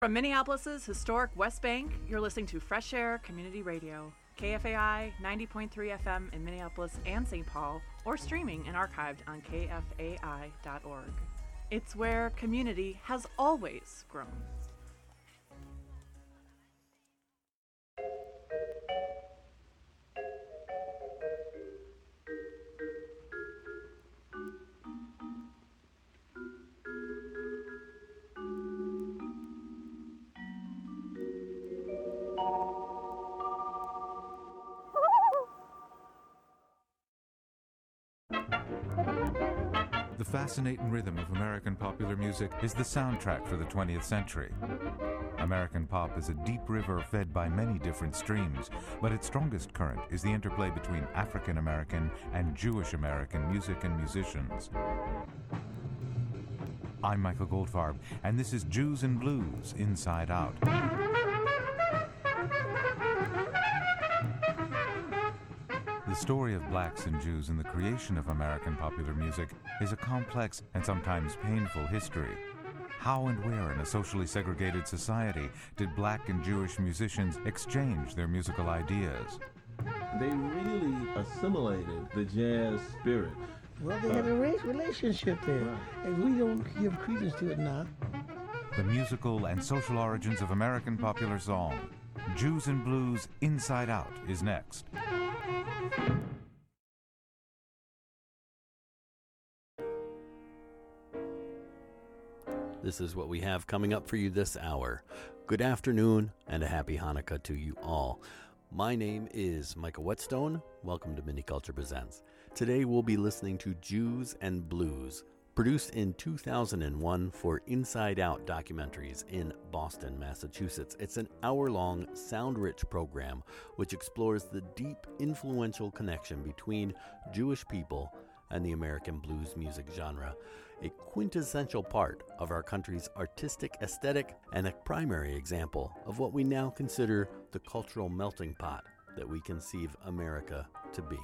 From Minneapolis's historic West Bank, you're listening to Fresh Air Community Radio, KFAI 90.3 FM in Minneapolis and St. Paul, or streaming and archived on kfai.org. It's where community has always grown. The fascinating rhythm of American popular music is the soundtrack for the 20th century. American pop is a deep river fed by many different streams, but its strongest current is the interplay between African American and Jewish American music and musicians. I'm Michael Goldfarb, and this is Jews and Blues Inside Out. The story of blacks and Jews in the creation of American popular music is a complex and sometimes painful history. How and where in a socially segregated society did black and Jewish musicians exchange their musical ideas? They really assimilated the jazz spirit. Well, they had a relationship there, Right. and we don't give credence to it now. The musical and social origins of American popular song. Jews and Blues Inside Out is next. This is what we have coming up for you this hour. Good afternoon and a happy Hanukkah to you all. My name is Michael Whetstone. Welcome to Miniculture Presents. Today we'll be listening to Jews and Blues, produced in 2001 for Inside Out Documentaries in Boston, Massachusetts. It's an hour-long, sound-rich program which explores the deep, influential connection between Jewish people and the American blues music genre, a quintessential part of our country's artistic aesthetic and a primary example of what we now consider the cultural melting pot that we conceive America to be.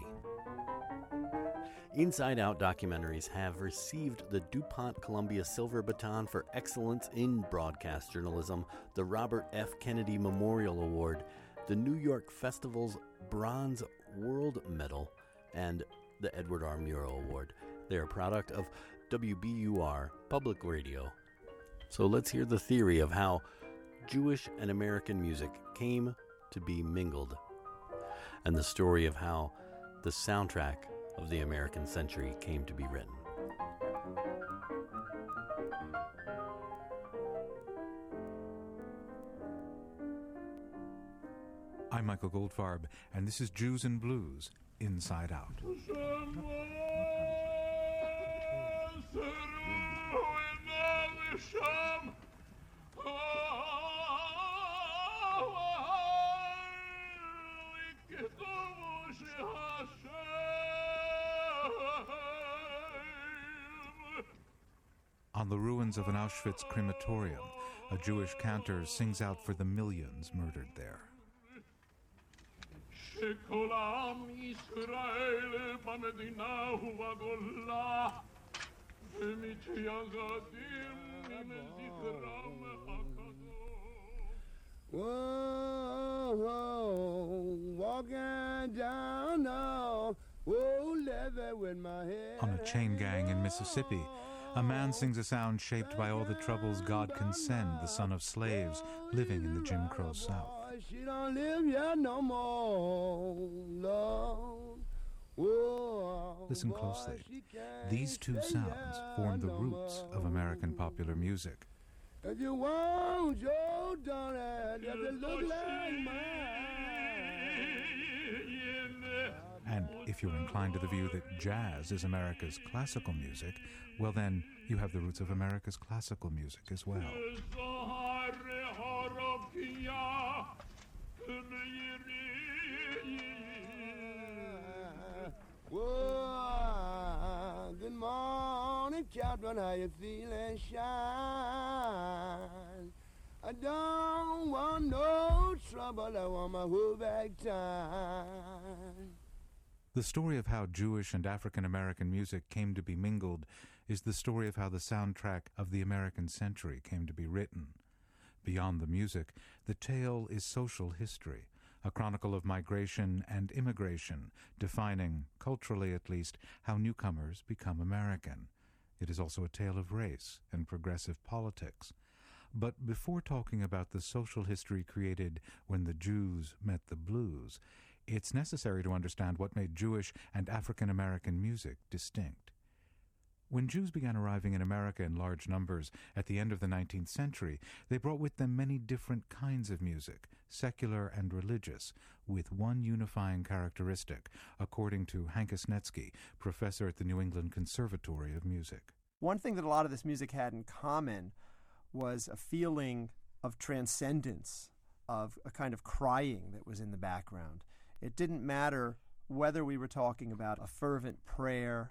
Inside Out Documentaries have received the DuPont Columbia Silver Baton for Excellence in Broadcast Journalism, the Robert F. Kennedy Memorial Award, the New York Festival's Bronze World Medal, and the Edward R. Murrow Award. They're a product of WBUR Public Radio. So let's hear the theory of how Jewish and American music came to be mingled, and the story of how the soundtrack of the American century came to be written. I'm Michael Goldfarb, and this is Jews and Blues Inside Out. On the ruins of an Auschwitz crematorium, a Jewish cantor sings out for the millions murdered there. Whoa, walking down the levee with my head. On a chain gang in Mississippi, a man sings a sound shaped by all the troubles God can send the son of slaves living in the Jim Crow South. She don't live here no more, Lord. Whoa, Listen closely. These two sounds form the roots of American popular music. If you want your daughter, does it look like mine? And if you're inclined to the view that jazz is America's classical music, well then, you have the roots of America's classical music as well. Whoa, good morning, Captain. How you feeling, shine? I don't want no trouble. I want my whole back time. The story of how Jewish and African American music came to be mingled is the story of how the soundtrack of the American century came to be written. Beyond the music, the tale is social history, a chronicle of migration and immigration, defining, culturally at least, how newcomers become American. It is also a tale of race and progressive politics. But before talking about the social history created when the Jews met the blues, it's necessary to understand what made Jewish and African American music distinct. When Jews began arriving in America in large numbers at the end of the 19th century, they brought with them many different kinds of music, secular and religious, with one unifying characteristic, according to Hankus Netsky, professor at the New England Conservatory of Music. One thing that a lot of this music had in common was a feeling of transcendence, of a kind of crying that was in the background. It didn't matter whether we were talking about a fervent prayer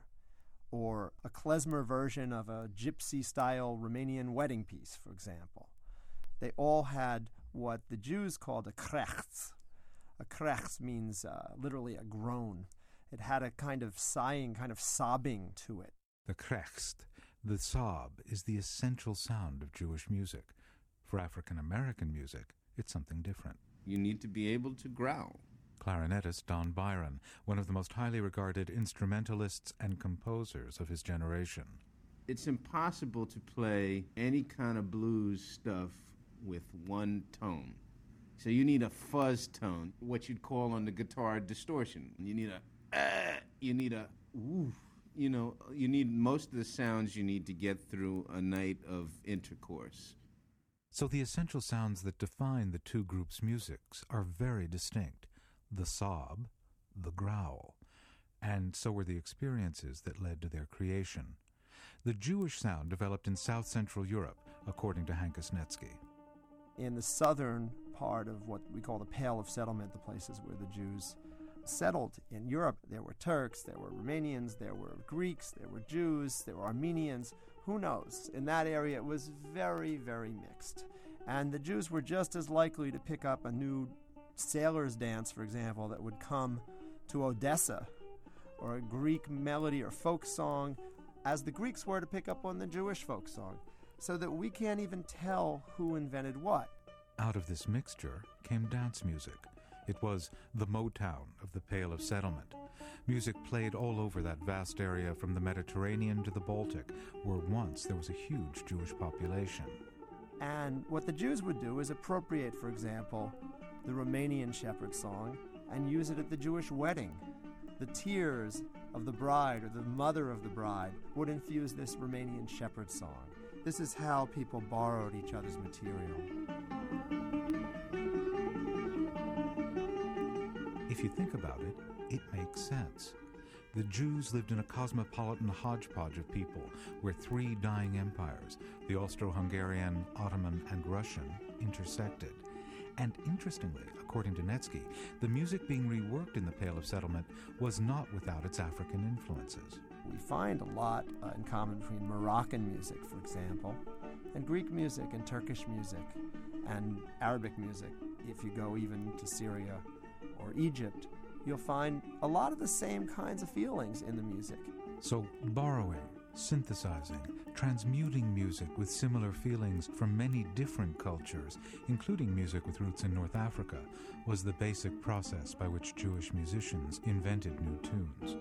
or a klezmer version of a gypsy-style Romanian wedding piece, for example. They all had what the Jews called a krechts. A krechts means literally a groan. It had a kind of sighing, kind of sobbing to it. The krechts, the sob, is the essential sound of Jewish music. For African American music, it's something different. You need to be able to growl. Clarinetist Don Byron, one of the most highly regarded instrumentalists and composers of his generation. It's impossible to play any kind of blues stuff with one tone. So you need a fuzz tone, what you'd call on the guitar distortion. You need you need a ooh. You need most of the sounds you need to get through a night of intercourse. So the essential sounds that define the two groups' musics are very distinct. The sob, the growl, and so were the experiences that led to their creation. The Jewish sound developed in South-Central Europe, according to Hankus Netsky. In the southern part of what we call the Pale of Settlement, the places where the Jews settled in Europe, there were Turks, there were Romanians, there were Greeks, there were Jews, there were Armenians. Who knows? In that area, it was very, very mixed. And the Jews were just as likely to pick up a new sailor's dance, for example, that would come to Odessa, or a Greek melody or folk song, as the Greeks were to pick up on the Jewish folk song, so that we can't even tell who invented what. Out of this mixture came dance music. It was the Motown of the Pale of Settlement. Music played all over that vast area from the Mediterranean to the Baltic, where once there was a huge Jewish population. And what the Jews would do is appropriate, for example, the Romanian shepherd song and use it at the Jewish wedding. The tears of the bride or the mother of the bride would infuse this Romanian shepherd song. This is how people borrowed each other's material. If you think about it, it makes sense. The Jews lived in a cosmopolitan hodgepodge of people where three dying empires, the Austro-Hungarian, Ottoman, and Russian, intersected. And interestingly, according to Netsky, the music being reworked in the Pale of Settlement was not without its African influences. We find a lot in common between Moroccan music, for example, and Greek music and Turkish music and Arabic music. If you go even to Syria or Egypt, you'll find a lot of the same kinds of feelings in the music. So borrowing, synthesizing, transmuting music with similar feelings from many different cultures, including music with roots in North Africa, was the basic process by which Jewish musicians invented new tunes.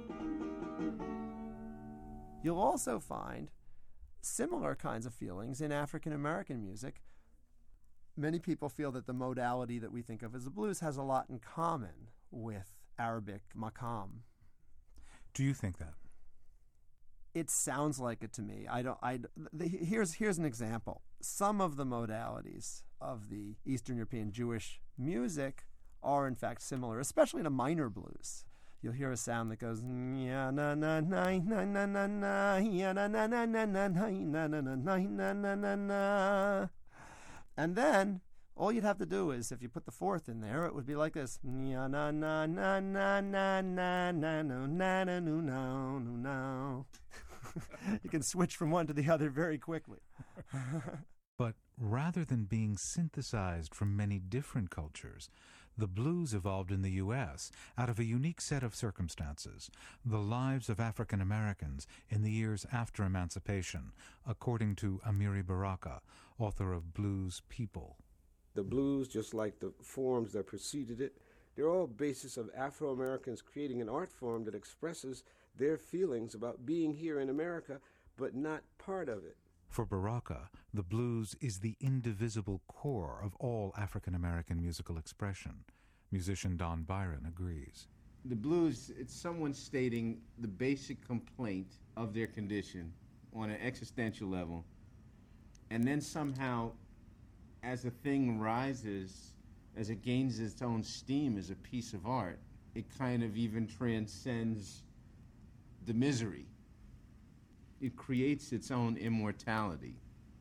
You'll also find similar kinds of feelings in African American music. Many people feel that the modality that we think of as the blues has a lot in common with Arabic maqam. Do you think that? It sounds like it to me. Here's an example. Some of the modalities of the Eastern European Jewish music are in fact similar, especially in a minor blues. You'll hear a sound that goes ya na na na na na na na ya na na na na na na na na na na na na. And then all you'd have to do is, if you put the fourth in there, it would be like this. Ya na na na na na na na no na na no no no no. You can switch from one to the other very quickly. But rather than being synthesized from many different cultures, the blues evolved in the U.S. out of a unique set of circumstances, the lives of African Americans in the years after emancipation, according to Amiri Baraka, author of Blues People, The blues, just like the forms that preceded it, they're all basis of Afro-Americans creating an art form that expresses their feelings about being here in America, but not part of it. For Baraka, the blues is the indivisible core of all African American musical expression. Musician Don Byron agrees. The blues, it's someone stating the basic complaint of their condition on an existential level, and then somehow, as a thing rises, as it gains its own steam as a piece of art, it kind of even transcends the misery. It creates its own immortality.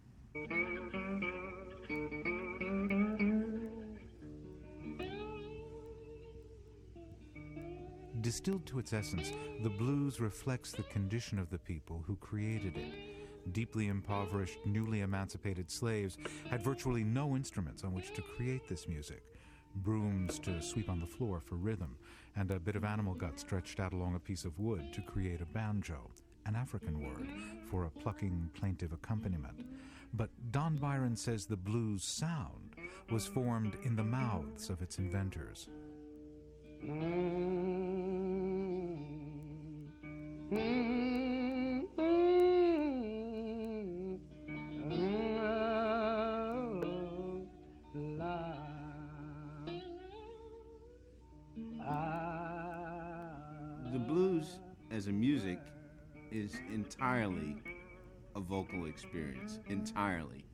Distilled to its essence, the blues reflects the condition of the people who created it. Deeply impoverished, newly emancipated slaves had virtually no instruments on which to create this music. Brooms to sweep on the floor for rhythm, and a bit of animal gut stretched out along a piece of wood to create a banjo, an African word for a plucking, plaintive accompaniment. But Don Byron says the blues sound was formed in the mouths of its inventors. The blues, as a music, is entirely a vocal experience, entirely.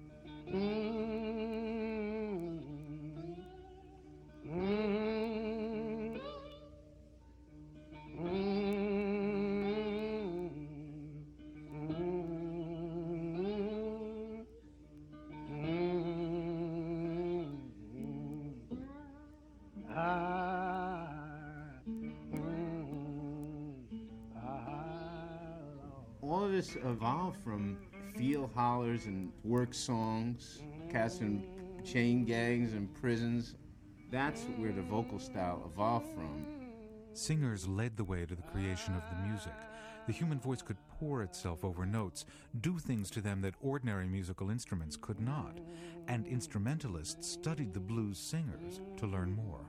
All of this evolved from field hollers and work songs, cats in chain gangs and prisons. That's where the vocal style evolved from. Singers led the way to the creation of the music. The human voice could pour itself over notes, do things to them that ordinary musical instruments could not, and instrumentalists studied the blues singers to learn more.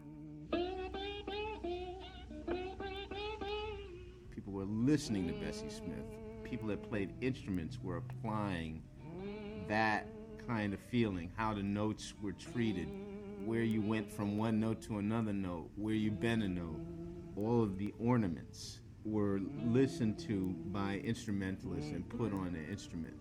People were listening to Bessie Smith. People that played instruments were applying that kind of feeling, how the notes were treated, where you went from one note to another note, where you bent a note. All of the ornaments were listened to by instrumentalists and put on the instrument.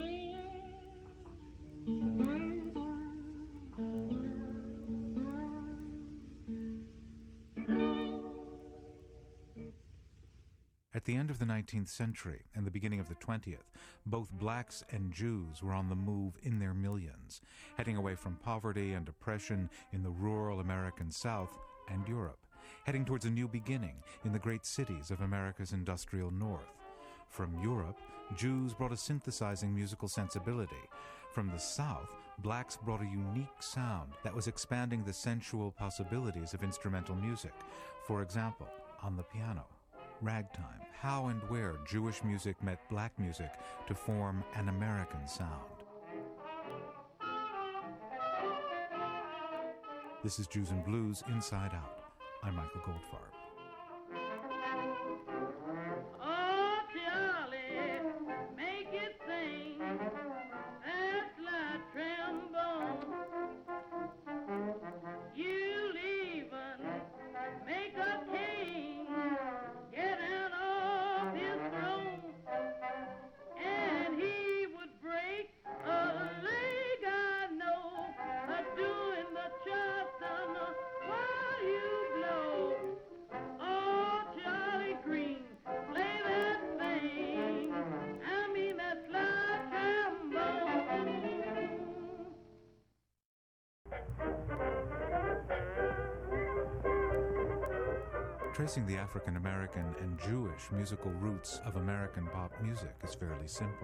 At the end of the 19th century and the beginning of the 20th, both blacks and Jews were on the move in their millions, heading away from poverty and oppression in the rural American South and Europe, heading towards a new beginning in the great cities of America's industrial North. From Europe, Jews brought a synthesizing musical sensibility. From the South, blacks brought a unique sound that was expanding the sensual possibilities of instrumental music. For example, on the piano. Ragtime, how and where Jewish music met black music to form an American sound. This is Jews and Blues Inside Out. I'm Michael Goldfarb. Oh, Charlie, make it sing. That's like trombone. You'll even make a king get out of his throne, and he would break a leg, I know, doing the Charleston while you blow. Oh, Charlie Green, play that thing. I mean that slide trombone. Tracing the African American and Jewish musical roots of American pop music is fairly simple.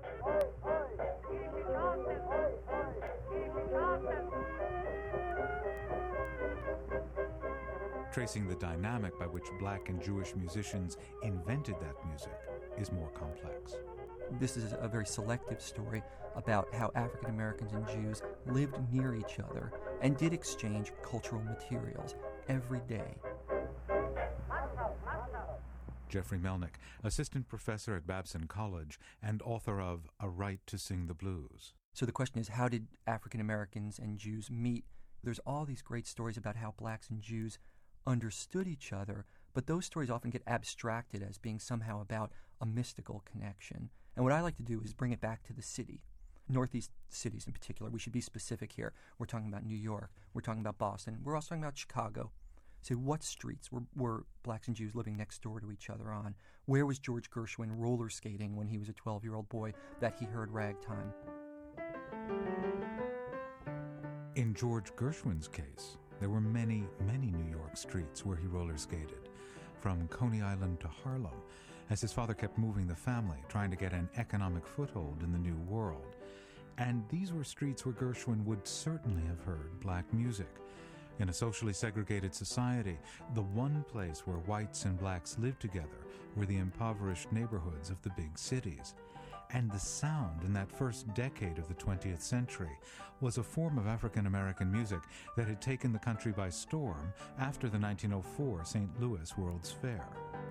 Tracing the dynamic by which black and Jewish musicians invented that music is more complex. This is a very selective story about how African Americans and Jews lived near each other and did exchange cultural materials every day. Jeffrey Melnick, assistant professor at Babson College and author of A Right to Sing the Blues. So the question is, how did African Americans and Jews meet? There's all these great stories about how blacks and Jews understood each other, but those stories often get abstracted as being somehow about a mystical connection. And what I like to do is bring it back to the city. Northeast cities in particular. We should be specific here. We're talking about New York. We're talking about Boston. We're also talking about Chicago. So what streets were blacks and Jews living next door to each other on? Where was George Gershwin roller skating when he was a 12-year-old boy that he heard ragtime? In George Gershwin's case, there were many, many New York streets where he roller skated, from Coney Island to Harlem, as his father kept moving the family, trying to get an economic foothold in the new world. And these were streets where Gershwin would certainly have heard black music. In a socially segregated society, the one place where whites and blacks lived together were the impoverished neighborhoods of the big cities. And the sound in that first decade of the 20th century was a form of African American music that had taken the country by storm after the 1904 St. Louis World's Fair.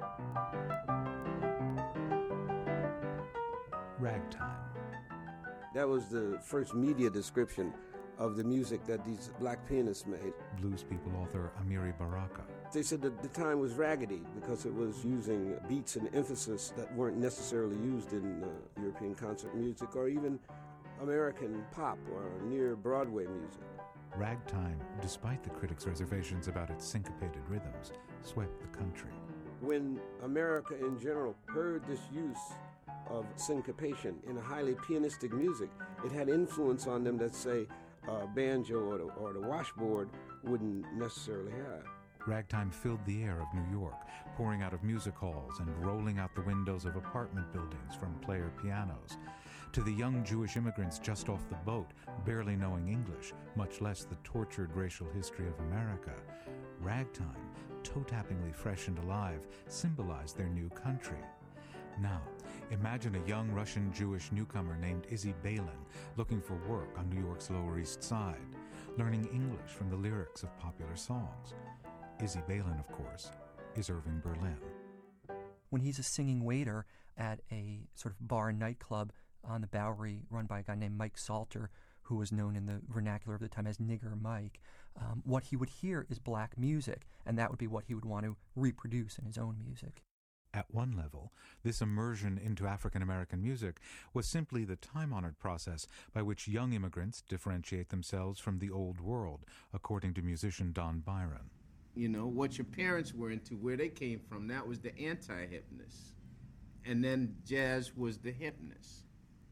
Ragtime. That was the first media description of the music that these black pianists made. Blues People author Amiri Baraka. They said that the time was raggedy because it was using beats and emphasis that weren't necessarily used in European concert music or even American pop or near Broadway music. Ragtime, despite the critics' reservations about its syncopated rhythms, swept the country. When America in general heard this use of syncopation in a highly pianistic music, it had influence on them that, say, banjo or the washboard wouldn't necessarily have. Ragtime filled the air of New York, pouring out of music halls and rolling out the windows of apartment buildings from player pianos. To the young Jewish immigrants just off the boat, barely knowing English, much less the tortured racial history of America, ragtime, toe-tappingly fresh and alive, symbolized their new country. Now, imagine a young Russian Jewish newcomer named Izzy Balin looking for work on New York's Lower East Side, learning English from the lyrics of popular songs. Izzy Balin, of course, is Irving Berlin. When he's a singing waiter at a sort of bar and nightclub on the Bowery run by a guy named Mike Salter, who was known in the vernacular of the time as Nigger Mike, what he would hear is black music, and that would be what he would want to reproduce in his own music. At one level, this immersion into African American music was simply the time-honored process by which young immigrants differentiate themselves from the old world, according to musician Don Byron. You know, what your parents were into, where they came from, that was the anti-hipness. And then jazz was the hipness.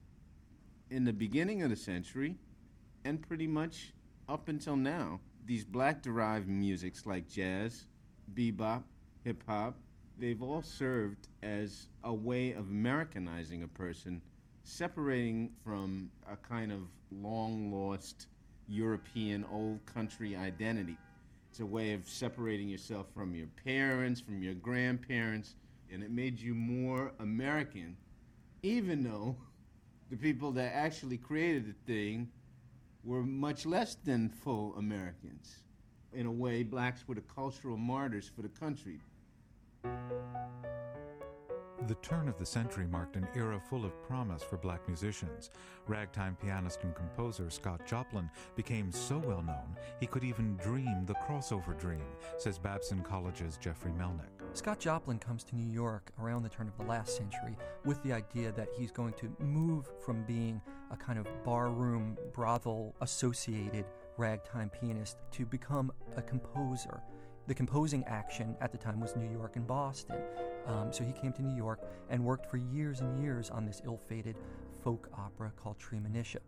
In the beginning of the century, and pretty much up until now, these black-derived musics like jazz, bebop, hip-hop, they've all served as a way of Americanizing a person, separating from a kind of long-lost European old country identity. It's a way of separating yourself from your parents, from your grandparents, and it made you more American, even though the people that actually created the thing were much less than full Americans. In a way, blacks were the cultural martyrs for the country. The turn of the century marked an era full of promise for black musicians. Ragtime pianist and composer Scott Joplin became so well known he could even dream the crossover dream, says Babson College's Jeffrey Melnick. Scott Joplin comes to New York around the turn of the last century with the idea that he's going to move from being a kind of barroom, brothel-associated ragtime pianist to become a composer. The composing action at the time was New York and Boston. So he came to New York and worked for years and years on this ill-fated folk opera called Treemonisha.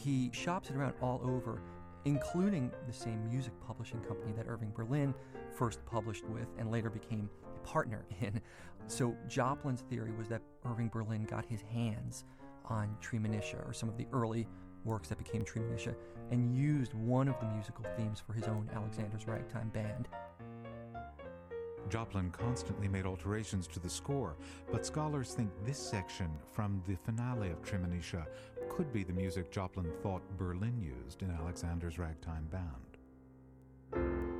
he shops it around all over, including the same music publishing company that Irving Berlin first published with and later became a partner in. So Joplin's theory was that Irving Berlin got his hands on Treemonisha, or some of the early works that became Treemonisha, and used one of the musical themes for his own Alexander's Ragtime Band. Joplin constantly made alterations to the score, but scholars think this section from the finale of Treemonisha could be the music Joplin thought Berlin used in Alexander's Ragtime Band.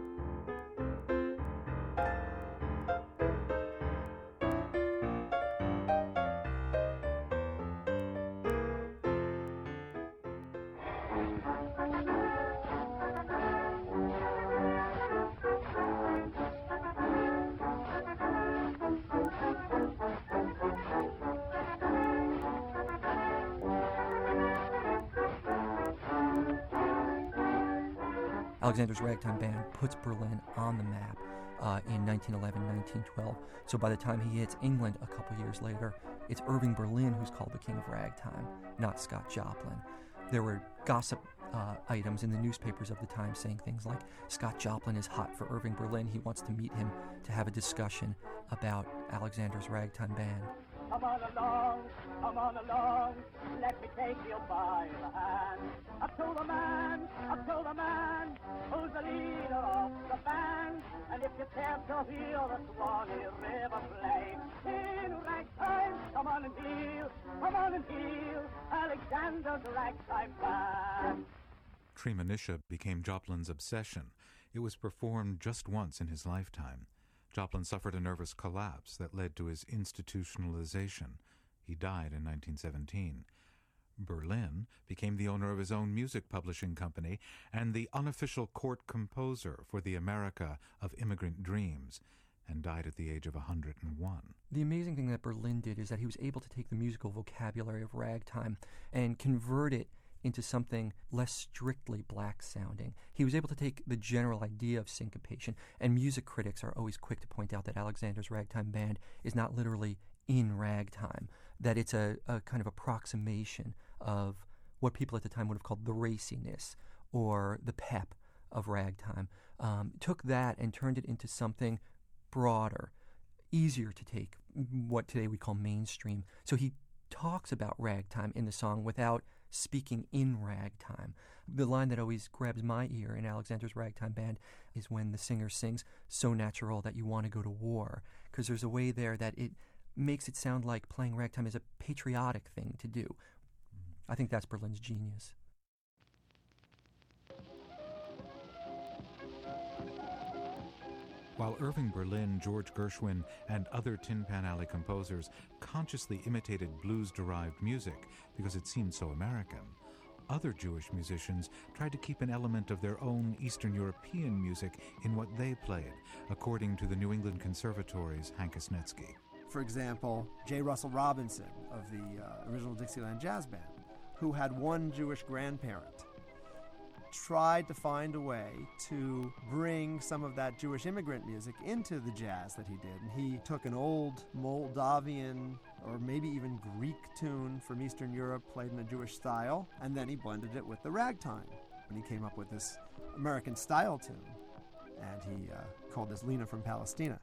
Alexander's Ragtime Band puts Berlin on the map in 1911, 1912. So by the time he hits England a couple years later, it's Irving Berlin who's called the king of ragtime, not Scott Joplin. There were gossip items in the newspapers of the time saying things like, Scott Joplin is hot for Irving Berlin. He wants to meet him to have a discussion about Alexander's Ragtime Band. Come on along, let me take you by the hand. Up to the man, who's the leader of the band. And if you care to hear the Swanee River play in ragtime, come on and hear Alexander's Ragtime Band. Treemonisha became Joplin's obsession. It was performed just once in his lifetime. Joplin suffered a nervous collapse that led to his institutionalization. He died in 1917. Berlin became the owner of his own music publishing company and the unofficial court composer for the America of Immigrant Dreams, and died at the age of 101. The amazing thing that Berlin did is that he was able to take the musical vocabulary of ragtime and convert it into something less strictly black sounding. He was able to take the general idea of syncopation, and music critics are always quick to point out that Alexander's Ragtime Band is not literally in ragtime, that it's a kind of approximation of what people at the time would have called the raciness or the pep of ragtime. Took that and turned it into something broader, easier to take, what today we call mainstream. So he talks about ragtime in the song without speaking in ragtime. The line that always grabs my ear in Alexander's Ragtime Band is when the singer sings, "So natural that you want to go to war," because there's a way there that it makes it sound like playing ragtime is a patriotic thing to do. I think that's Berlin's genius. While Irving Berlin, George Gershwin, and other Tin Pan Alley composers consciously imitated blues-derived music because it seemed so American, other Jewish musicians tried to keep an element of their own Eastern European music in what they played, according to the New England Conservatory's Hank Osnetsky. For example, J. Russell Robinson of the original Dixieland Jazz Band, who had one Jewish grandparent, tried to find a way to bring some of that Jewish immigrant music into the jazz that he did. And he took an old Moldavian or maybe even Greek tune from Eastern Europe, played in a Jewish style, and then he blended it with the ragtime. And he came up with this American style tune, and he called this Lena from Palestina.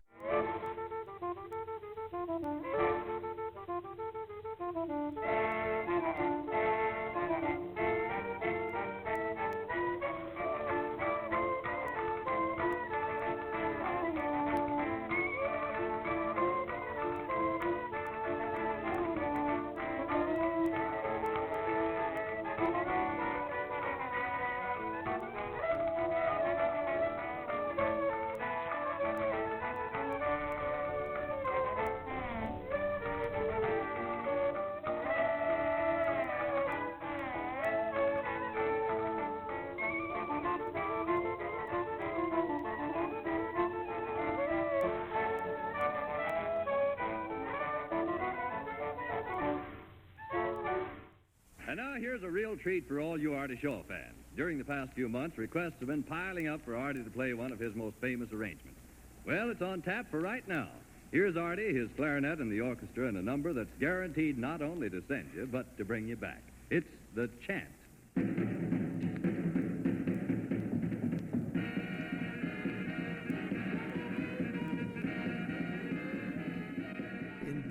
And now here's a real treat for all you Artie Shaw fans. During the past few months, requests have been piling up for Artie to play one of his most famous arrangements. Well, it's on tap for right now. Here's Artie, his clarinet, and the orchestra in a number that's guaranteed not only to send you, but to bring you back. It's The Chant.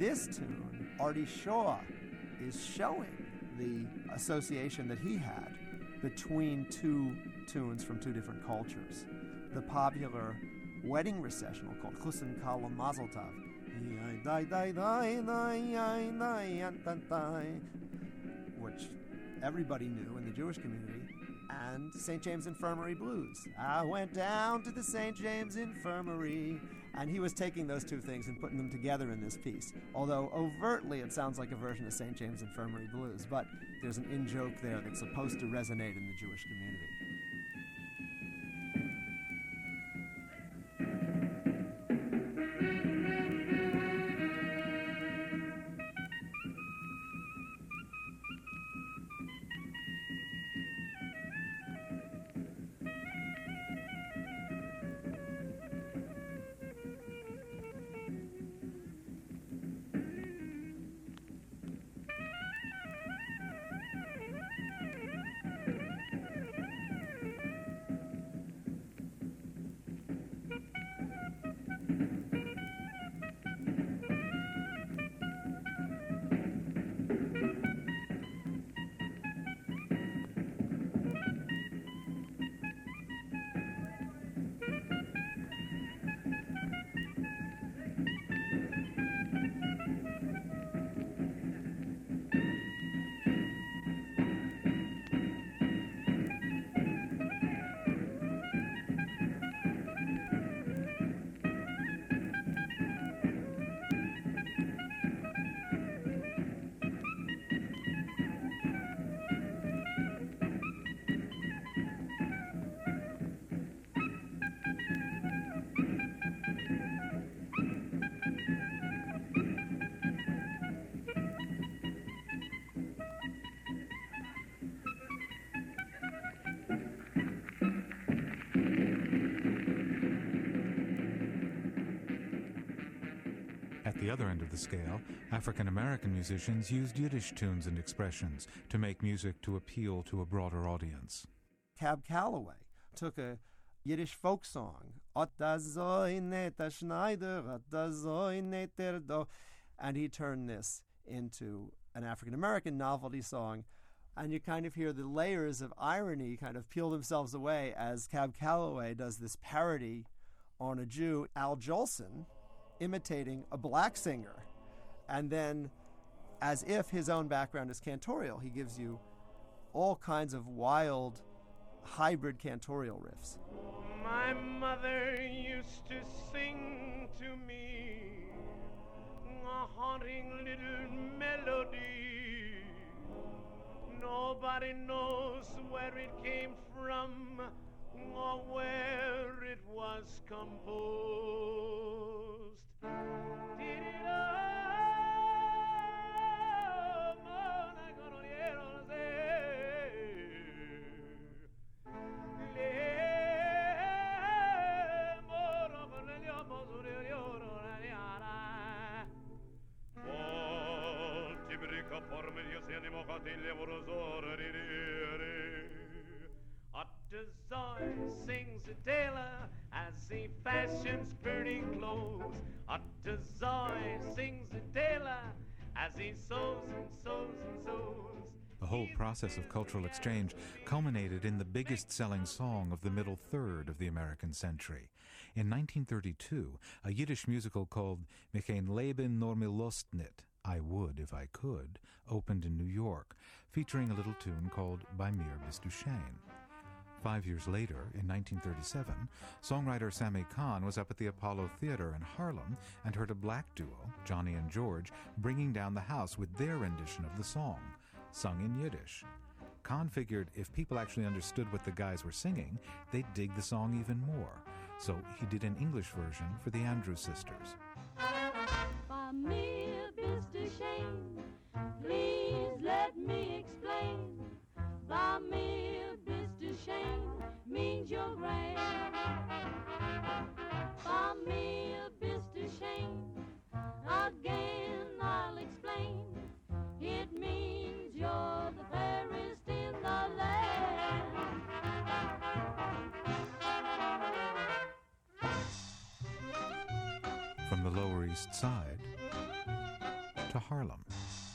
this tune, Artie Shaw is showing the association that he had between two tunes from two different cultures. The popular wedding recessional called Chusen Kala Mazel Tov, which everybody knew in the Jewish community, and St. James Infirmary Blues. I went down to the St. James Infirmary. And he was taking those two things and putting them together in this piece. Although overtly it sounds like a version of St. James Infirmary Blues, but there's an in-joke there that's supposed to resonate in the Jewish community. At the other end of the scale, African-American musicians used Yiddish tunes and expressions to make music to appeal to a broader audience. Cab Calloway took a Yiddish folk song, and he turned this into an African-American novelty song, and you kind of hear the layers of irony kind of peel themselves away as Cab Calloway does this parody on a Jew, Al Jolson, imitating a black singer. And then, as if his own background is cantorial, he gives you all kinds of wild hybrid cantorial riffs. My mother used to sing to me a haunting little melody. Nobody knows where it came from or where it was composed. Ottazoy sings a tailor as he fashions pretty clothes. Ottazoy sings a tailor as he sews and sews and sews. The whole process of cultural exchange culminated in the biggest-selling song of the middle third of the American century. In 1932, a Yiddish musical called Mich ein Leben nur mir Lust nit, I Would If I Could, opened in New York, featuring a little tune called Bei mir bist du schön. 5 years later, in 1937, songwriter Sammy Kahn was up at the Apollo Theater in Harlem and heard a black duo, Johnny and George, bringing down the house with their rendition of the song, sung in Yiddish. Kahn figured if people actually understood what the guys were singing, they'd dig the song even more. So he did an English version for the Andrews Sisters. Bei mir bist du schön, please let me explain. Bei mir bist du schön means you're great. Bei mir bist du schön, again I'll explain. It means you're the fairest in the land. From the Lower East Side, to Harlem,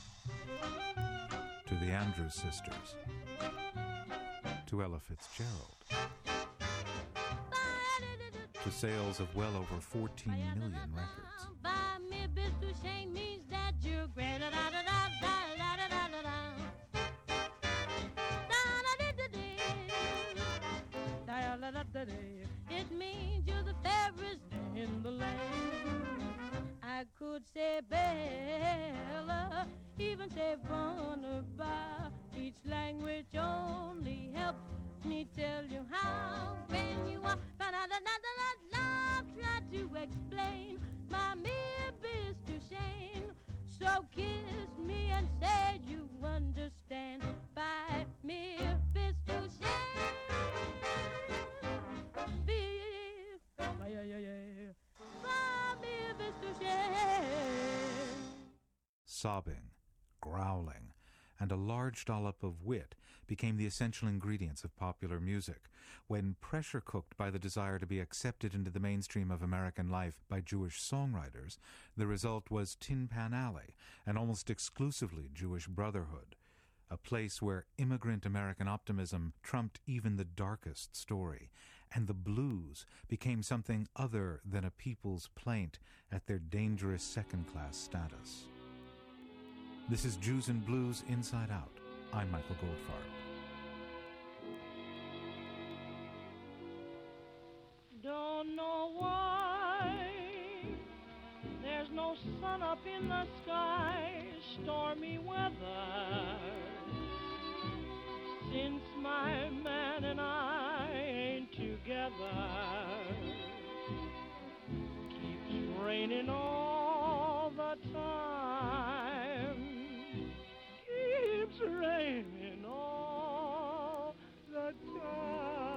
to the Andrews Sisters, to Ella Fitzgerald, to sales of well over 14 million records. Buy me a Miss Duchesne means that you're great. It means you're the fairest in the land. I could say Bella, even say Bonaba. Each language only helps me tell you how when you are. Try to explain my mere Miss Duchesne. So kiss me and say you understand. By mere Miss Duchesne. Sobbing, growling, and a large dollop of wit became the essential ingredients of popular music. When pressure cooked by the desire to be accepted into the mainstream of American life by Jewish songwriters, the result was Tin Pan Alley, an almost exclusively Jewish brotherhood, a place where immigrant American optimism trumped even the darkest story, and the blues became something other than a people's plaint at their dangerous second-class status. This is Jews and Blues Inside Out. I'm Michael Goldfarb. Don't know why there's no sun up in the sky, stormy weather. Since my man and I ain't together, keeps raining all the time, keeps raining all the time.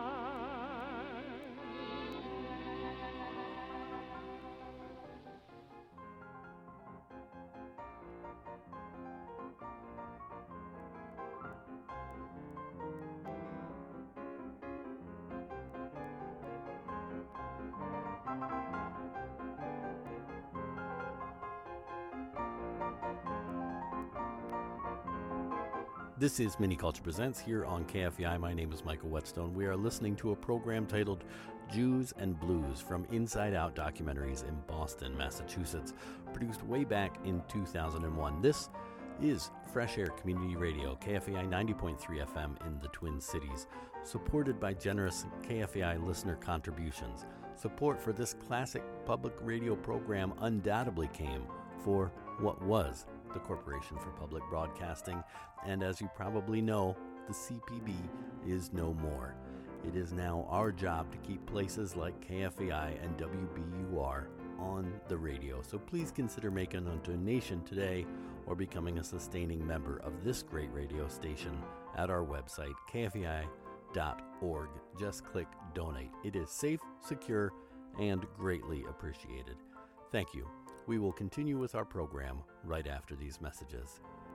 This is Mini Culture Presents here on KFEI. My name is Michael Whetstone. We are listening to a program titled Jews and Blues from Inside Out Documentaries in Boston, Massachusetts, produced way back in 2001. This is Fresh Air Community Radio, KFEI 90.3 FM in the Twin Cities, supported by generous KFEI listener contributions. Support for this classic public radio program undoubtedly came for what was the Corporation for Public Broadcasting, and as you probably know, the CPB is no more. It is now our job to keep places like KFAI and WBUR on the radio, so please consider making a donation today or becoming a sustaining member of this great radio station at our website, kfei.org. Just click donate. It is safe, secure, and greatly appreciated. Thank you. We will continue with our program right after these messages.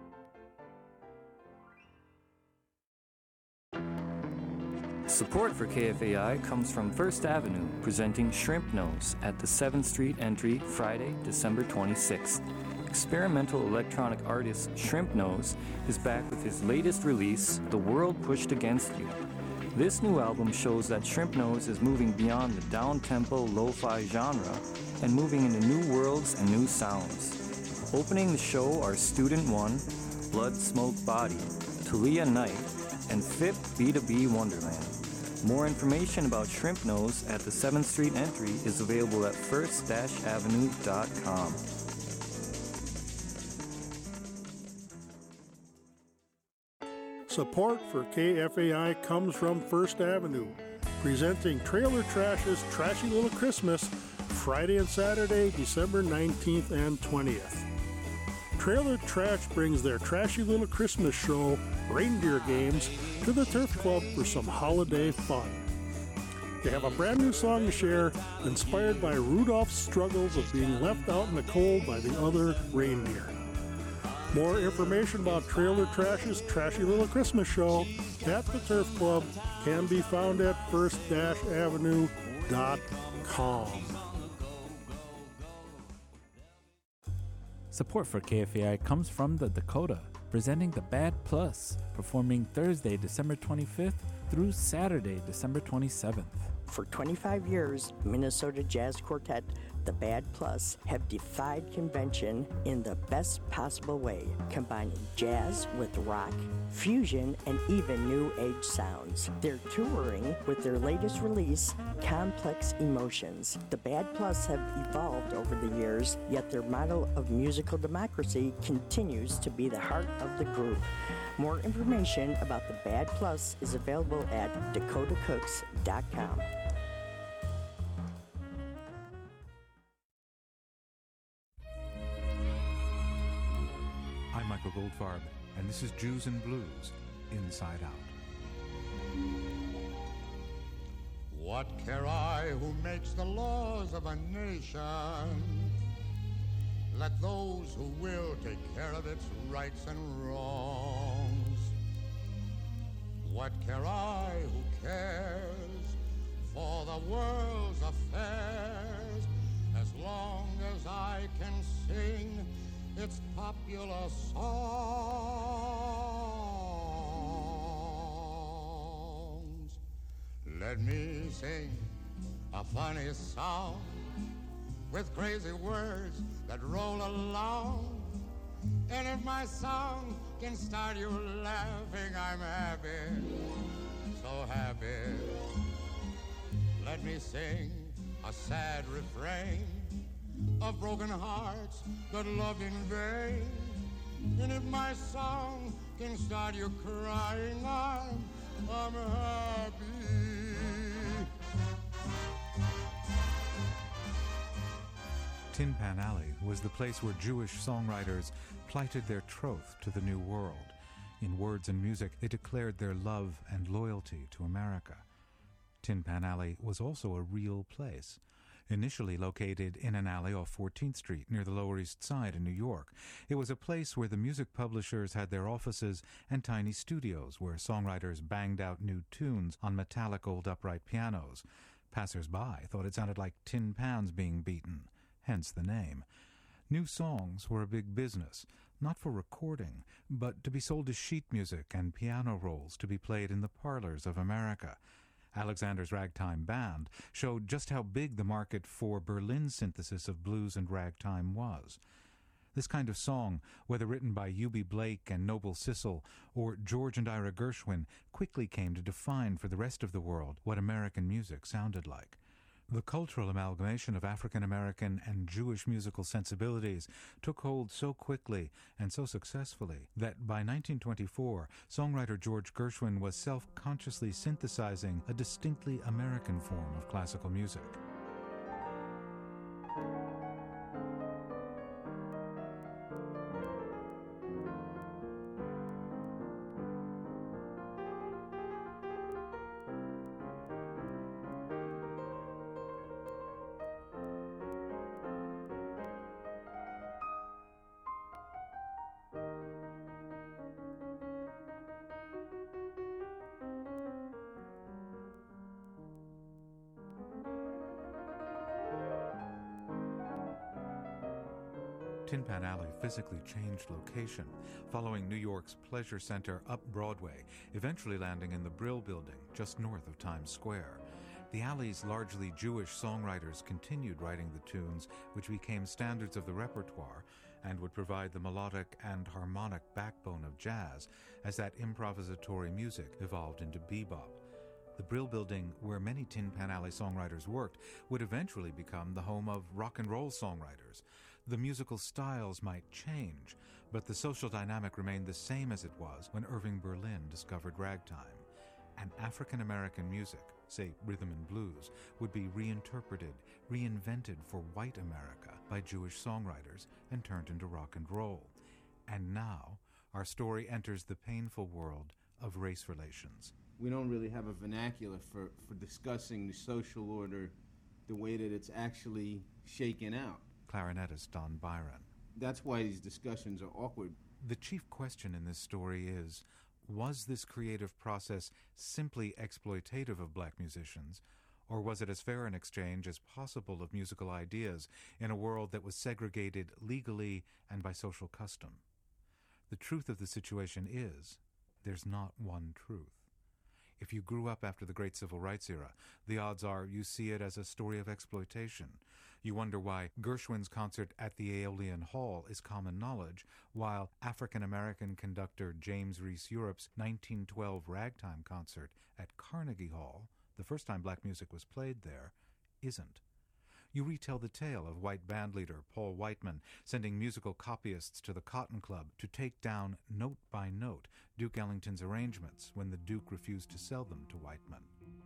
Support for KFAI comes from First Avenue, presenting Shrimp Nose at the 7th Street entry Friday, December 26th. Experimental electronic artist Shrimp Nose is back with his latest release, The World Pushed Against You. This new album shows that Shrimp Nose is moving beyond the down-tempo lo-fi genre and moving into new worlds and new sounds. Opening the show are Student One, Blood Smoke Body, Talia Knight, and Fit B2B Wonderland. More information about Shrimp Nose at the 7th Street entry is available at first-avenue.com. Support for KFAI comes from First Avenue, presenting Trailer Trash's Trashy Little Christmas, Friday and Saturday, December 19th and 20th. Trailer Trash brings their Trashy Little Christmas show, Reindeer Games, to the Turf Club for some holiday fun. They have a brand new song to share, inspired by Rudolph's struggles of being left out in the cold by the other reindeer. More information about Trailer Trash's Trashy Little Christmas show at the Turf Club can be found at first-avenue.com. Support for KFAI comes from the Dakota, presenting the Bad Plus, performing Thursday, December 25th through Saturday, December 27th. For 25 years, Minnesota Jazz Quartet, the Bad Plus, have defied convention in the best possible way, combining jazz with rock, fusion, and even new age sounds. They're touring with their latest release, Complex Emotions. The Bad Plus have evolved over the years, yet their model of musical democracy continues to be the heart of the group. More information about the Bad Plus is available at dakotacooks.com. I'm Michael Goldfarb, and this is Jews and Blues, Inside Out. What care I who makes the laws of a nation? Let those who will take care of its rights and wrongs. What care I who cares for the world's affairs, as long as I can sing its popular songs. Let me sing a funny song with crazy words that roll along. And if my song can start you laughing, I'm happy, so happy. Let me sing a sad refrain of broken hearts that loved in vain. And if my song can start you crying, I'm happy. Tin Pan Alley was the place where Jewish songwriters plighted their troth to the New World. In words and music, they declared their love and loyalty to America. Tin Pan Alley was also a real place. Initially located in an alley off 14th Street near the Lower East Side in New York, it was a place where the music publishers had their offices and tiny studios where songwriters banged out new tunes on metallic old upright pianos. Passers-by thought it sounded like tin pans being beaten, hence the name. New songs were a big business, not for recording, but to be sold as sheet music and piano rolls to be played in the parlors of America. Alexander's Ragtime Band showed just how big the market for Berlin's synthesis of blues and ragtime was. This kind of song, whether written by Eubie Blake and Noble Sissle or George and Ira Gershwin, quickly came to define for the rest of the world what American music sounded like. The cultural amalgamation of African American and Jewish musical sensibilities took hold so quickly and so successfully that by 1924, songwriter George Gershwin was self-consciously synthesizing a distinctly American form of classical music. Tin Pan Alley physically changed location, following New York's Pleasure Center up Broadway, eventually landing in the Brill Building, just north of Times Square. The alley's largely Jewish songwriters continued writing the tunes which became standards of the repertoire and would provide the melodic and harmonic backbone of jazz as that improvisatory music evolved into bebop. The Brill Building, where many Tin Pan Alley songwriters worked, would eventually become the home of rock and roll songwriters. The musical styles might change, but the social dynamic remained the same as it was when Irving Berlin discovered ragtime. And African-American music, say rhythm and blues, would be reinterpreted, reinvented for white America by Jewish songwriters and turned into rock and roll. And now, our story enters the painful world of race relations. We don't really have a vernacular for discussing the social order the way that it's actually shaken out. Clarinetist Don Byron. That's why these discussions are awkward. The chief question in this story is, was this creative process simply exploitative of black musicians, Or was it as fair an exchange as possible of musical ideas in a world that was segregated legally and by social custom? The truth of the situation is, there's not one truth. If you grew up after the great civil rights era, the odds are you see it as a story of exploitation. You wonder why Gershwin's concert at the Aeolian Hall is common knowledge, while African-American conductor James Reese Europe's 1912 ragtime concert at Carnegie Hall, the first time black music was played there, isn't. You retell the tale of white bandleader Paul Whiteman sending musical copyists to the Cotton Club to take down, note by note, Duke Ellington's arrangements when the Duke refused to sell them to Whiteman.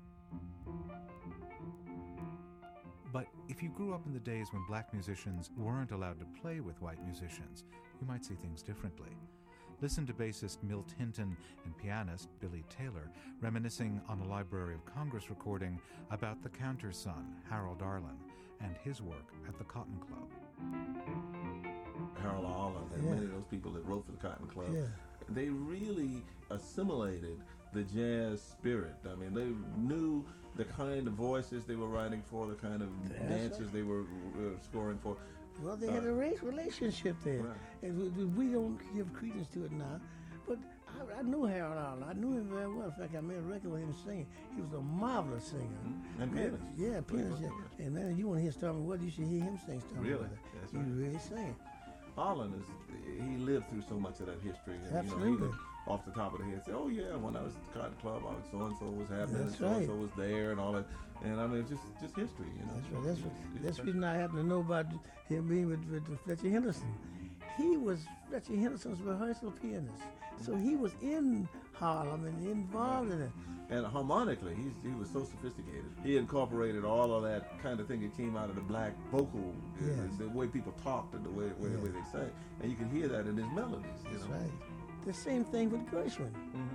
But if you grew up in the days when black musicians weren't allowed to play with white musicians, you might see things differently. Listen to bassist Milt Hinton and pianist Billy Taylor reminiscing on a Library of Congress recording about the counter's son, Harold Arlen, and his work at the Cotton Club. Harold Arlen and many of those people that wrote for the Cotton Club, they really assimilated the jazz spirit. I mean, they knew the kind of voices they were writing for, the kind of dances they were scoring for. Well, they had a race relationship there. Right. And we don't give credence to it now. But I knew Harold Arlen. I knew him very well. In fact, I made a record with him singing. He was a marvelous singer. Mm-hmm. And pianist. Yeah, pianist. Yeah. And man, you want to hear Stormy Weather, you should hear him sing Stormy Weather. That's He right. really sang. Arlen he lived through so much of that history. And, Absolutely. You know, he would, off the top of the head, say, "Oh yeah, when I was at the Cotton Club, so and so was happening, That's and right. so was there, and all that." And I mean, just history, you know. That's right. That's the reason I happen to know about him being with Fletcher Henderson. He was Fletcher Henderson's rehearsal pianist. So he was in Harlem and involved in it. And harmonically, he was so sophisticated. He incorporated all of that kind of thing that came out of the black vocal, the way people talked and the way they sang. And you can hear that in his melodies. That's right. The same thing with Gershwin.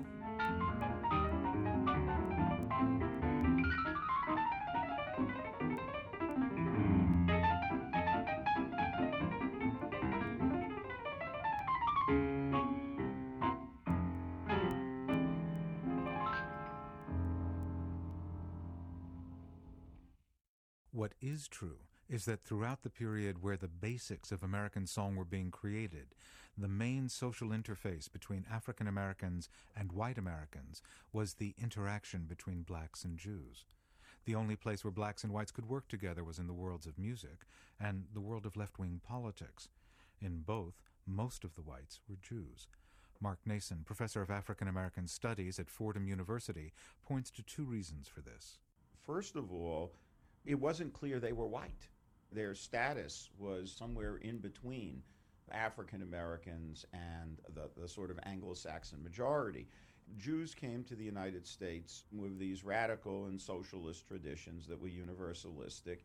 What is true is that throughout the period where the basics of American song were being created, the main social interface between African Americans and white Americans was the interaction between blacks and Jews. The only place where blacks and whites could work together was in the worlds of music and the world of left-wing politics. In both, most of the whites were Jews. Mark Nason, professor of African American Studies at Fordham University, points to two reasons for this. First of all, it wasn't clear they were white. Their status was somewhere in between African Americans and the sort of Anglo-Saxon majority. Jews came to the United States with these radical and socialist traditions that were universalistic,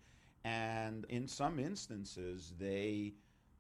and in some instances they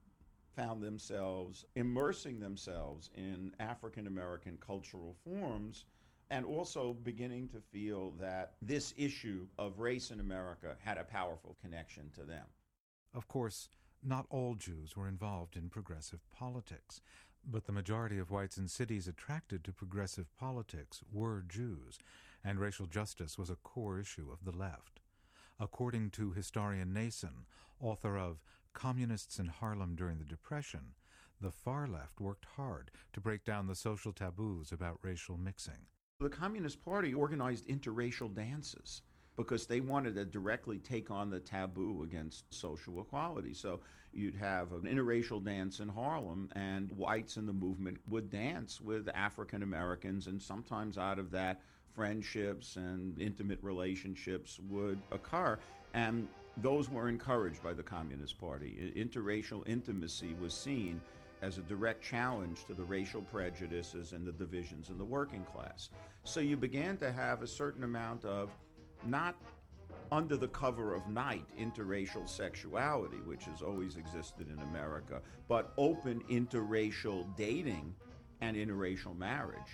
found themselves immersing themselves in African American cultural forms, and also beginning to feel that this issue of race in America had a powerful connection to them. Of course, not all Jews were involved in progressive politics, but the majority of whites in cities attracted to progressive politics were Jews, and racial justice was a core issue of the left. According to historian Nason, author of Communists in Harlem During the Depression, the far left worked hard to break down the social taboos about racial mixing. The Communist Party organized interracial dances because they wanted to directly take on the taboo against social equality. So you'd have an interracial dance in Harlem, and whites in the movement would dance with African Americans, and sometimes out of that, friendships and intimate relationships would occur. And those were encouraged by the Communist Party. Interracial intimacy was seen as a direct challenge to the racial prejudices and the divisions in the working class. So you began to have a certain amount of, not under the cover of night, interracial sexuality, which has always existed in America, but open interracial dating and interracial marriage.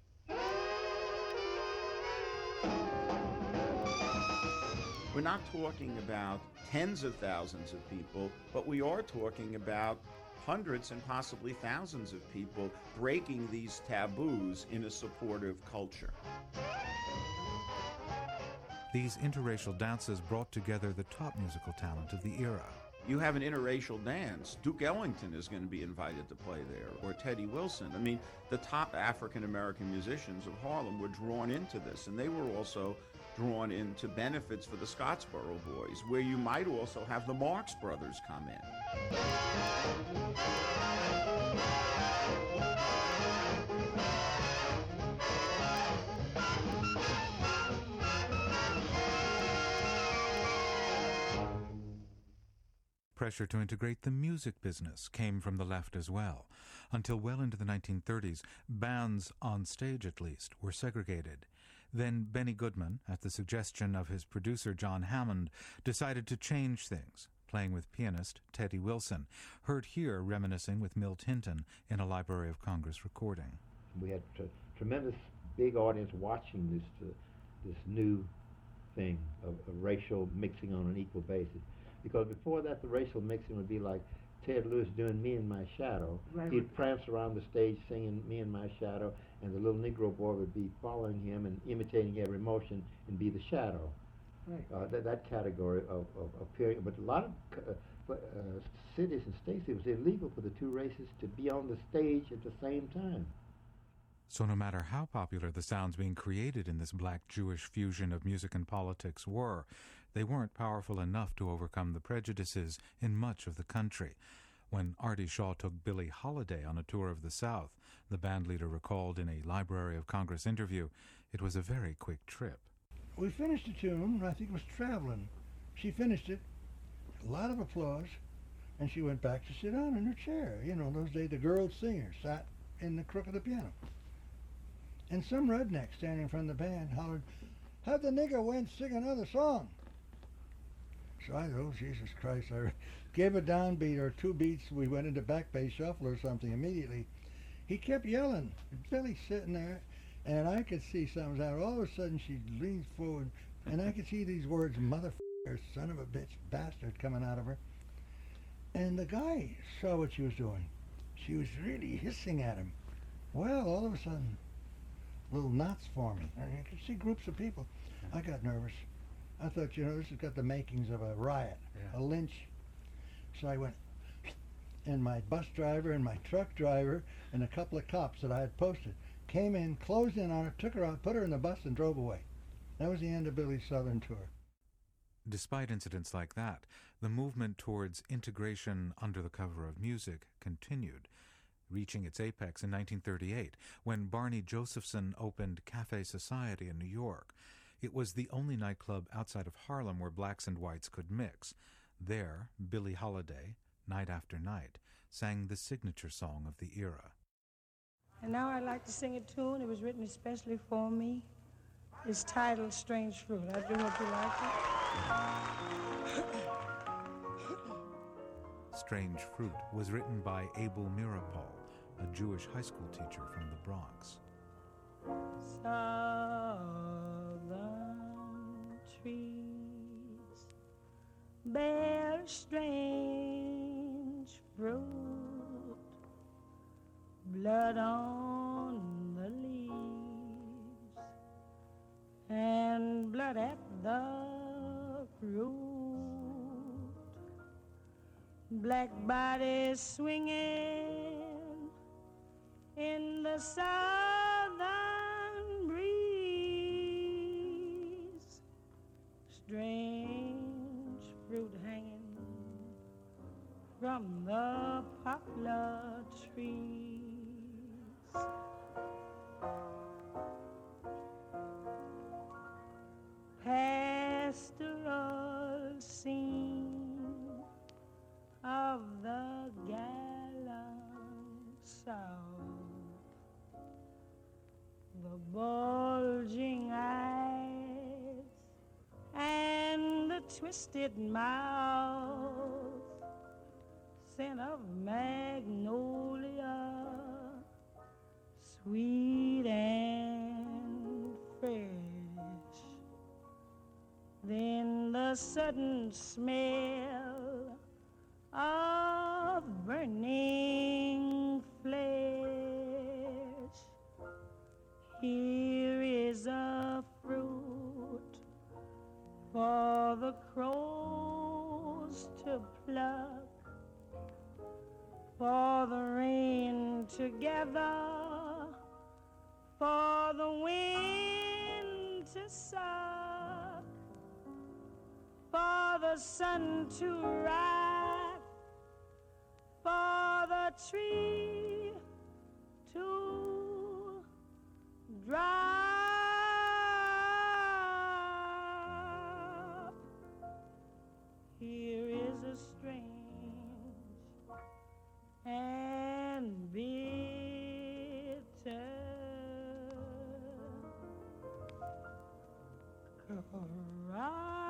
We're not talking about tens of thousands of people, but we are talking about hundreds and possibly thousands of people breaking these taboos in a supportive culture. The These interracial dances brought together the top musical talent of the era. You have an interracial dance. Duke Ellington is going to be invited to play there, or Teddy Wilson. I mean, the top African-American musicians of Harlem were drawn into this, and they were also drawn into benefits for the Scottsboro Boys, where you might also have the Marx Brothers come in. Pressure to integrate the music business came from the left as well. Until well into the 1930s, bands, on stage at least, were segregated. Then Benny Goodman, at the suggestion of his producer John Hammond, decided to change things, playing with pianist Teddy Wilson, heard here reminiscing with Milt Hinton in a Library of Congress recording. We had a tremendous big audience watching this new thing of racial mixing on an equal basis. Because before that, the racial mixing would be like Ted Lewis doing Me in My Shadow. Right. He'd prance around the stage singing Me in My Shadow, and the little Negro boy would be following him and imitating every motion and be the shadow. Right. That category of appearing. But a lot of cities and states, it was illegal for the two races to be on the stage at the same time. So no matter how popular the sounds being created in this black-Jewish fusion of music and politics were, they weren't powerful enough to overcome the prejudices in much of the country. When Artie Shaw took Billie Holiday on a tour of the South, the bandleader recalled in a Library of Congress interview, it was a very quick trip. We finished the tune, I think it was Traveling. She finished it, a lot of applause, and she went back to sit down in her chair. You know, those days the girl singer sat in the crook of the piano. And some redneck standing in front of the band hollered, "Have the nigger Wentz sing another song." So I thought, oh, Jesus Christ, I gave a downbeat or two beats. We went into back bass shuffle or something immediately. He kept yelling. Billy's sitting there, and I could see something's out. All of a sudden, she leans forward, and I could see these words, "Motherfucker, son of a bitch, bastard," coming out of her. And the guy saw what she was doing. She was really hissing at him. Well, all of a sudden, little knots forming. And you could see groups of people. I got nervous. I thought, you know, this has got the makings of a riot, a lynch. So I went, and my bus driver and my truck driver and a couple of cops that I had posted came in, closed in on her, took her out, put her in the bus, and drove away. That was the end of Billy's Southern tour. Despite incidents like that, the movement towards integration under the cover of music continued, reaching its apex in 1938 when Barney Josephson opened Cafe Society in New York. It was the only nightclub outside of Harlem where blacks and whites could mix. There, Billie Holiday, night after night, sang the signature song of the era. And now I'd like to sing a tune. It was written especially for me. It's titled Strange Fruit. I do hope you like it. Strange Fruit was written by Abel Mirapol, a Jewish high school teacher from the Bronx. Southern trees bear strange fruit, blood on the leaves, and blood at the root. Black bodies swinging in the southern breeze, strange fruit hanging from the poplar trees. Pastoral scene of the gallant South, the bulging eyes and the twisted mouth, scent of magnolia, sweet and fresh. Then the sudden smell of burning flesh. Here is a fruit for the crows to pluck, for the rain to gather, for the wind to suck, for the sun to rise, for the tree to drop. Here is a strange and bitter cry.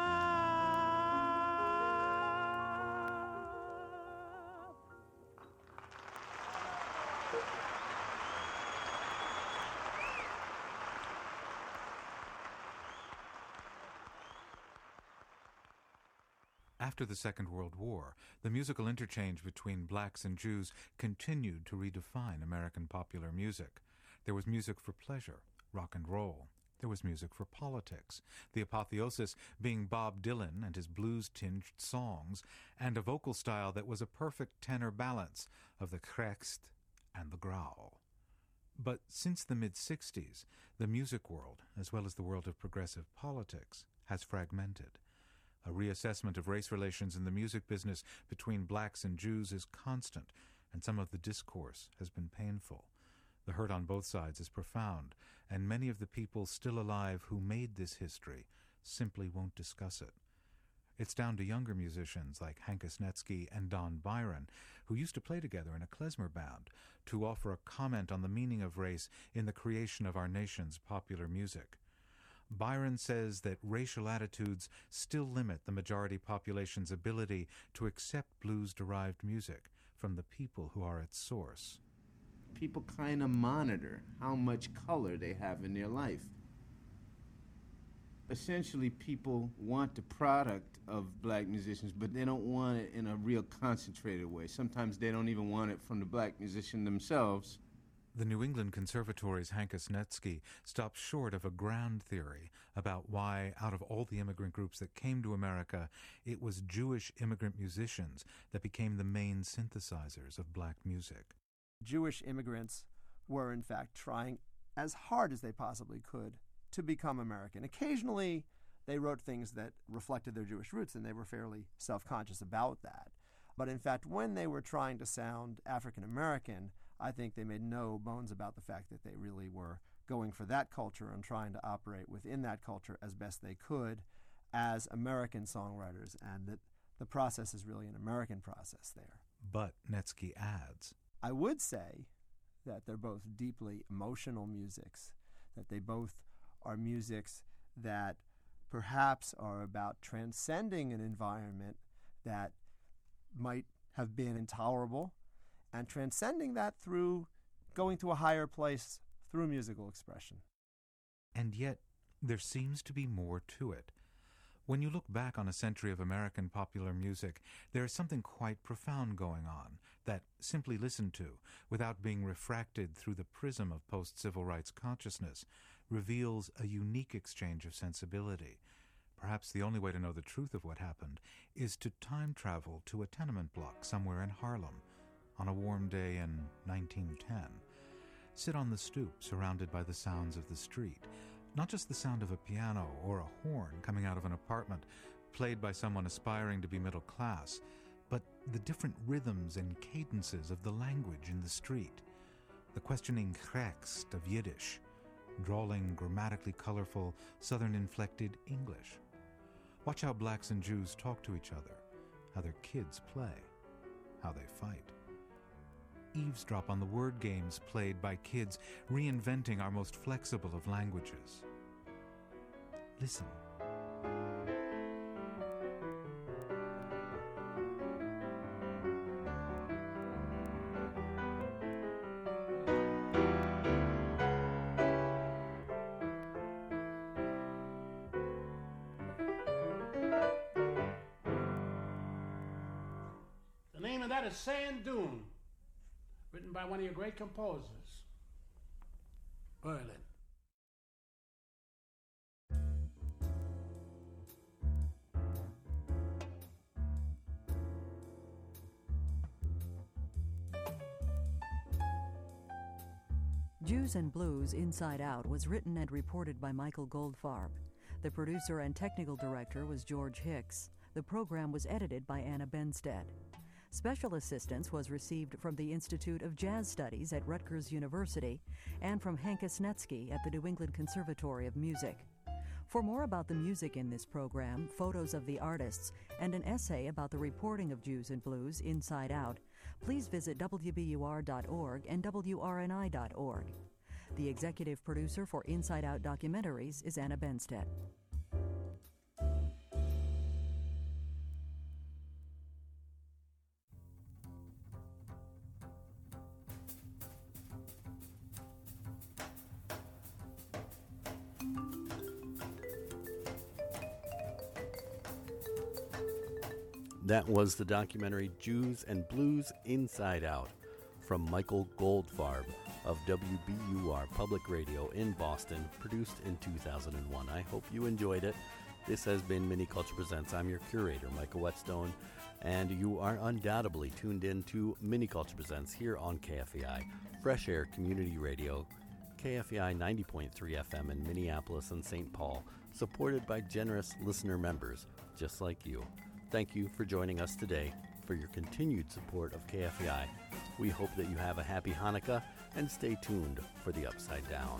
After the Second World War, the musical interchange between blacks and Jews continued to redefine American popular music. There was music for pleasure, rock and roll. There was music for politics, the apotheosis being Bob Dylan and his blues-tinged songs, and a vocal style that was a perfect tenor balance of the krext and the growl. But since the mid-'60s, the music world, as well as the world of progressive politics, has fragmented. A reassessment of race relations in the music business between blacks and Jews is constant, and some of the discourse has been painful. The hurt on both sides is profound, and many of the people still alive who made this history simply won't discuss it. It's down to younger musicians like Hanka Snetsky and Don Byron, who used to play together in a klezmer band, to offer a comment on the meaning of race in the creation of our nation's popular music. Byron says that racial attitudes still limit the majority population's ability to accept blues-derived music from the people who are its source. People kind of monitor how much color they have in their life. Essentially, people want the product of black musicians, but they don't want it in a real concentrated way. Sometimes they don't even want it from the black musician themselves. The New England Conservatory's Hanka Snetsky stops short of a ground theory about why, out of all the immigrant groups that came to America, it was Jewish immigrant musicians that became the main synthesizers of black music. Jewish immigrants were, in fact, trying as hard as they possibly could to become American. Occasionally, they wrote things that reflected their Jewish roots, and they were fairly self-conscious about that. But in fact, when they were trying to sound African-American, I think they made no bones about the fact that they really were going for that culture and trying to operate within that culture as best they could as American songwriters, and that the process is really an American process there. But Snetsky adds, I would say that they're both deeply emotional musics, that they both are musics that perhaps are about transcending an environment that might have been intolerable, and transcending that through going to a higher place through musical expression. And yet, there seems to be more to it. When you look back on a century of American popular music, there is something quite profound going on that, simply listened to, without being refracted through the prism of post-civil rights consciousness, reveals a unique exchange of sensibility. Perhaps the only way to know the truth of what happened is to time travel to a tenement block somewhere in Harlem on a warm day in 1910. Sit on the stoop surrounded by the sounds of the street, not just the sound of a piano or a horn coming out of an apartment played by someone aspiring to be middle class, but the different rhythms and cadences of the language in the street, the questioning krext of Yiddish, drawling, grammatically colorful, southern-inflected English. Watch how blacks and Jews talk to each other, how their kids play, how they fight. Eavesdrop on the word games played by kids reinventing our most flexible of languages. Listen. The name of that is Sand Dune, written by one of your great composers, Berlin. Jews and Blues Inside Out was written and reported by Michael Goldfarb. The producer and technical director was George Hicks. The program was edited by Anna Benstead. Special assistance was received from the Institute of Jazz Studies at Rutgers University and from Hanka Snetsky at the New England Conservatory of Music. For more about the music in this program, photos of the artists, and an essay about the reporting of Jews and Blues Inside Out, please visit WBUR.org and WRNI.org. The executive producer for Inside Out Documentaries is Anna Benstead. That was the documentary Jews and Blues Inside Out from Michael Goldfarb of WBUR Public Radio in Boston, produced in 2001. I hope you enjoyed it. This has been Mini Culture Presents. I'm your curator, Michael Whetstone, and you are undoubtedly tuned in to Mini Culture Presents here on KFEI, Fresh Air Community Radio, KFEI 90.3 FM in Minneapolis and St. Paul, supported by generous listener members just like you. Thank you for joining us today, for your continued support of KFEI. We hope that you have a happy Hanukkah and stay tuned for the Upside Down.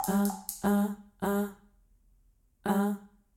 ah, ah, ah.